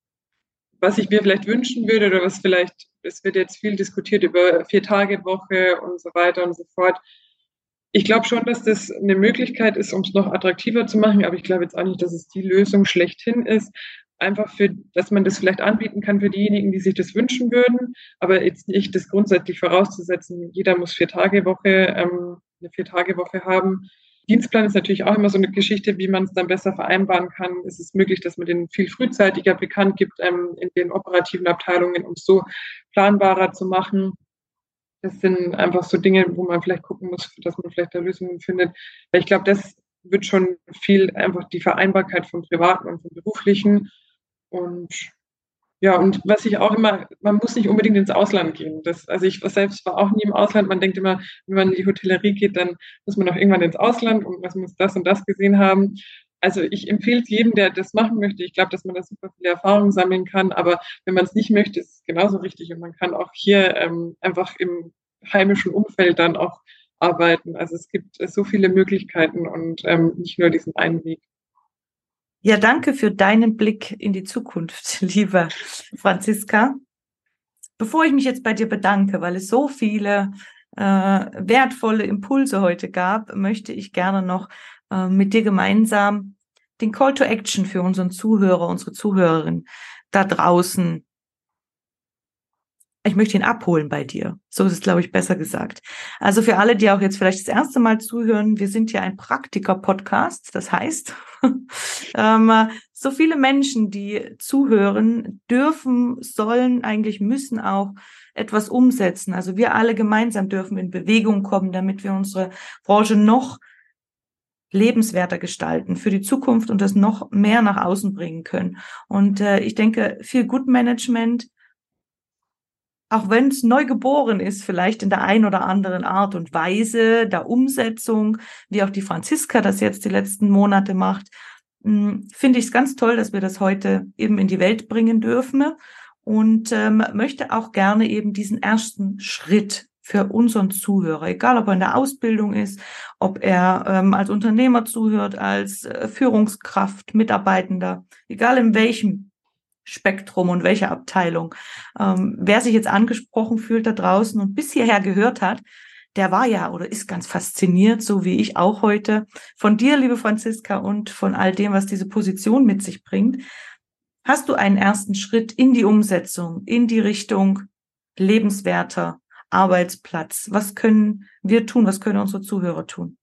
was ich mir vielleicht wünschen würde oder was vielleicht, es wird jetzt viel diskutiert über Vier-Tage-Woche und so weiter und so fort. Ich glaube schon, dass das eine Möglichkeit ist, um es noch attraktiver zu machen, aber ich glaube jetzt auch nicht, dass es die Lösung schlechthin ist. Einfach für, dass man das vielleicht anbieten kann für diejenigen, die sich das wünschen würden, aber jetzt nicht das grundsätzlich vorauszusetzen, jeder muss Vier-Tage-Woche, ähm, eine Vier-Tage-Woche haben. Dienstplan ist natürlich auch immer so eine Geschichte, wie man es dann besser vereinbaren kann. Es ist möglich, dass man den viel frühzeitiger bekannt gibt ähm, in den operativen Abteilungen, um es so planbarer zu machen. Das sind einfach so Dinge, wo man vielleicht gucken muss, dass man vielleicht da Lösungen findet. Weil ich glaube, das wird schon viel einfach die Vereinbarkeit vom Privaten und vom Beruflichen. Und ja, und was ich auch immer, man muss nicht unbedingt ins Ausland gehen. Das, also ich selbst war auch nie im Ausland. Man denkt immer, wenn man in die Hotellerie geht, dann muss man auch irgendwann ins Ausland und man muss das und das gesehen haben. Also ich empfehle es jedem, der das machen möchte. Ich glaube, dass man da super viele Erfahrungen sammeln kann. Aber wenn man es nicht möchte, ist es genauso richtig. Und man kann auch hier ähm, einfach im heimischen Umfeld dann auch arbeiten. Also es gibt so viele Möglichkeiten und ähm, nicht nur diesen einen Weg. Ja, danke für deinen Blick in die Zukunft, liebe Franziska. Bevor ich mich jetzt bei dir bedanke, weil es so viele äh, wertvolle Impulse heute gab, möchte ich gerne noch äh, mit dir gemeinsam den Call to Action für unseren Zuhörer, unsere Zuhörerin da draußen, ich möchte ihn abholen bei dir. So ist es, glaube ich, besser gesagt. Also für alle, die auch jetzt vielleicht das erste Mal zuhören, wir sind ja ein Praktiker-Podcast. Das heißt, ähm, so viele Menschen, die zuhören, dürfen, sollen, eigentlich müssen auch etwas umsetzen. Also wir alle gemeinsam dürfen in Bewegung kommen, damit wir unsere Branche noch lebenswerter gestalten für die Zukunft und das noch mehr nach außen bringen können. Und äh, ich denke, viel Good Management, auch wenn es neu geboren ist, vielleicht in der einen oder anderen Art und Weise der Umsetzung, wie auch die Franziska das jetzt die letzten Monate macht, finde ich es ganz toll, dass wir das heute eben in die Welt bringen dürfen und ähm, möchte auch gerne eben diesen ersten Schritt für unseren Zuhörer, egal ob er in der Ausbildung ist, ob er ähm, als Unternehmer zuhört, als äh, Führungskraft, Mitarbeitender, egal in welchem Spektrum und welche Abteilung. Ähm, wer sich jetzt angesprochen fühlt da draußen und bis hierher gehört hat, der war ja oder ist ganz fasziniert, so wie ich auch heute, von dir, liebe Franziska, und von all dem, was diese Position mit sich bringt. Hast du einen ersten Schritt in die Umsetzung, in die Richtung lebenswerter Arbeitsplatz? Was können wir tun? Was können unsere Zuhörer tun?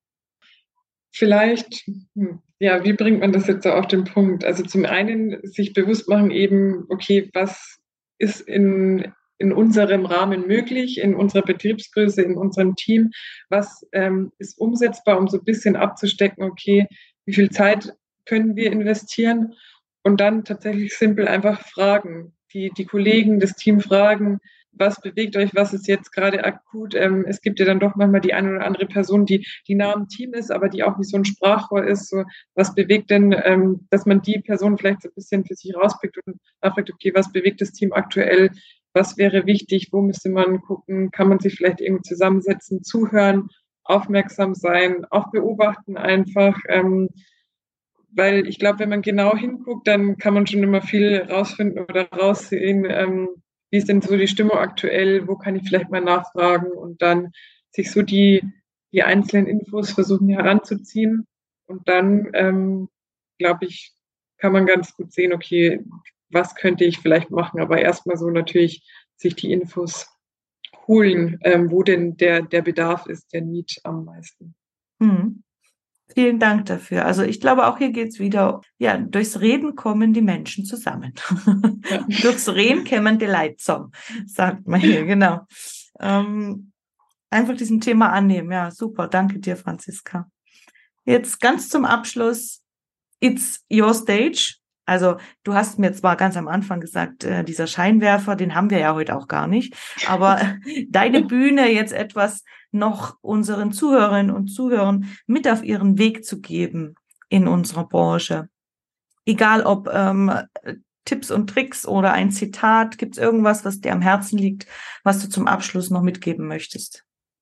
Vielleicht, ja, wie bringt man das jetzt so auf den Punkt? Also zum einen sich bewusst machen eben, okay, was ist in, in unserem Rahmen möglich, in unserer Betriebsgröße, in unserem Team, was ähm, ist umsetzbar, um so ein bisschen abzustecken, okay, wie viel Zeit können wir investieren? Und dann tatsächlich simpel einfach fragen, die, die Kollegen, das Team fragen, was bewegt euch, was ist jetzt gerade akut. Ähm, es gibt ja dann doch manchmal die eine oder andere Person, die, die nah am Team ist, aber die auch nicht so ein Sprachrohr ist. So, was bewegt denn, ähm, dass man die Person vielleicht so ein bisschen für sich rauspickt und fragt, okay, was bewegt das Team aktuell? Was wäre wichtig? Wo müsste man gucken? Kann man sich vielleicht irgendwie zusammensetzen, zuhören, aufmerksam sein, auch beobachten einfach. Ähm, weil ich glaube, wenn man genau hinguckt, dann kann man schon immer viel rausfinden oder raussehen, ähm, wie ist denn so die Stimmung aktuell, wo kann ich vielleicht mal nachfragen und dann sich so die, die einzelnen Infos versuchen heranzuziehen. Und dann, ähm, glaube ich, kann man ganz gut sehen, okay, was könnte ich vielleicht machen, aber erstmal so natürlich sich die Infos holen, ähm, wo denn der, der Bedarf ist, der Need am meisten. Hm. Vielen Dank dafür. Also ich glaube, auch hier geht's wieder, ja, durchs Reden kommen die Menschen zusammen. Ja. Durchs Reden kämen die Leute zusammen, sagt man hier, genau. Ähm, einfach diesem Thema annehmen. Ja, super. Danke dir, Franziska. Jetzt ganz zum Abschluss. It's your stage. Also du hast mir zwar ganz am Anfang gesagt, äh, dieser Scheinwerfer, den haben wir ja heute auch gar nicht, aber deine Bühne jetzt etwas noch unseren Zuhörerinnen und Zuhörern mit auf ihren Weg zu geben in unserer Branche. Egal ob ähm, Tipps und Tricks oder ein Zitat, gibt es irgendwas, was dir am Herzen liegt, was du zum Abschluss noch mitgeben möchtest?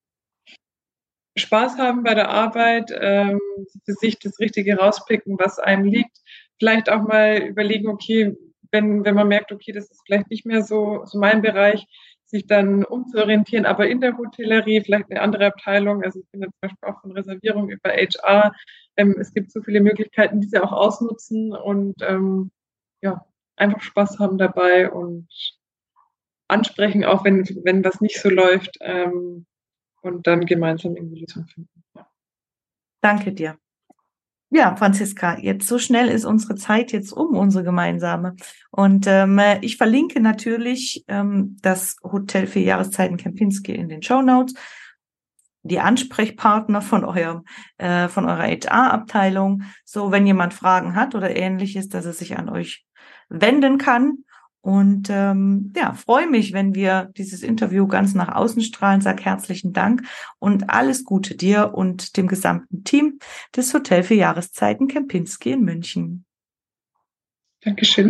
Spaß haben bei der Arbeit, ähm, für sich das Richtige rauspicken, was einem liegt. Vielleicht auch mal überlegen, okay, wenn, wenn man merkt, okay, das ist vielleicht nicht mehr so, so mein Bereich, sich dann umzuorientieren, aber in der Hotellerie, vielleicht eine andere Abteilung. Also ich bin jetzt zum Beispiel auch von Reservierung über H R. Ähm, es gibt so viele Möglichkeiten, die sie auch ausnutzen und ähm, ja, einfach Spaß haben dabei und ansprechen, auch wenn, wenn was nicht so läuft. Ähm, und dann gemeinsam irgendwie Lösungen finden. Ja. Danke dir. Ja, Franziska, jetzt so schnell ist unsere Zeit jetzt um, unsere gemeinsame. Und ähm, ich verlinke natürlich ähm, das Hotel Vier Jahreszeiten Kempinski in den Shownotes, die Ansprechpartner von eurem äh, von eurer H R-Abteilung, so wenn jemand Fragen hat oder Ähnliches, dass er sich an euch wenden kann. Und ähm, ja, freue mich, wenn wir dieses Interview ganz nach außen strahlen. Sag herzlichen Dank und alles Gute dir und dem gesamten Team des Hotel Vier Jahreszeiten Kempinski in München. Dankeschön.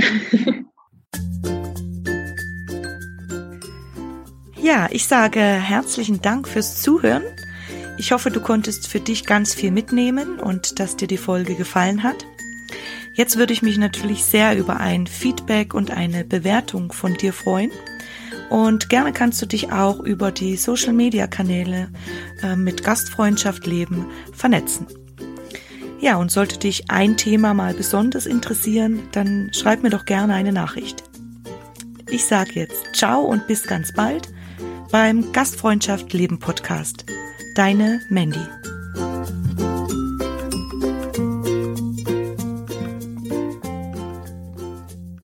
Ja, ich sage herzlichen Dank fürs Zuhören. Ich hoffe, du konntest für dich ganz viel mitnehmen und dass dir die Folge gefallen hat. Jetzt würde ich mich natürlich sehr über ein Feedback und eine Bewertung von dir freuen. Und gerne kannst du dich auch über die Social-Media-Kanäle äh, mit Gastfreundschaft leben vernetzen. Ja, und sollte dich ein Thema mal besonders interessieren, dann schreib mir doch gerne eine Nachricht. Ich sage jetzt ciao und bis ganz bald beim Gastfreundschaft leben Podcast. Deine Mandy.